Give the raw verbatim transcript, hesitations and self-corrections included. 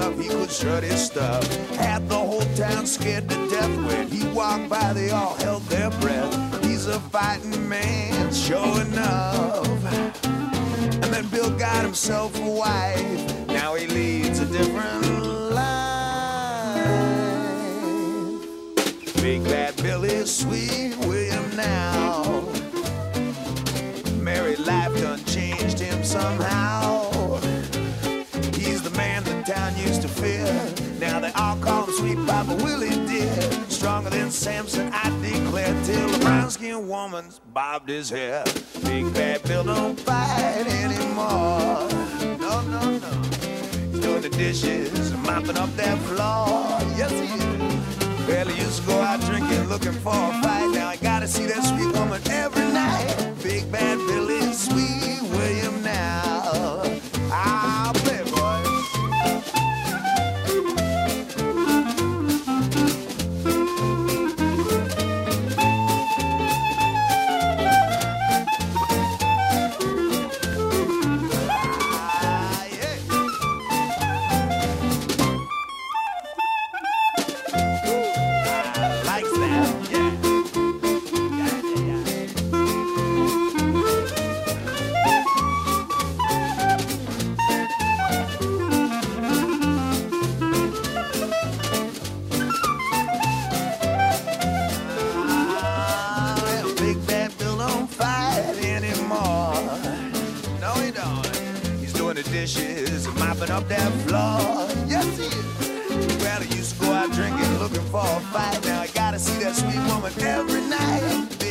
enough, he could shut his stuff. Had the whole town scared to death. When he walked by, they all held their breath. He's a fighting man, sure enough. And then Bill got himself a wife. Now he leads a different life. Big bad Bill is sweet William now. Married life done changed him somehow. He's the man the town used to fear. Now they all call him Sweet Papa Willie dear. Stronger than Samson, I declare, till a brown-skinned woman's bobbed his hair. Big bad Bill don't fight anymore. No, no, no. He's doing the dishes, mopping up that floor. Yes, he is. Barely used to go out drinking, looking for a fight. Now I gotta see that sweet woman every night. Big bad Bill is sweet William now. I'll play, boys. Dishes, mopping up that floor. Yes, he is. Well, I used to go out drinking, looking for a fight. Now I gotta see that sweet woman every night.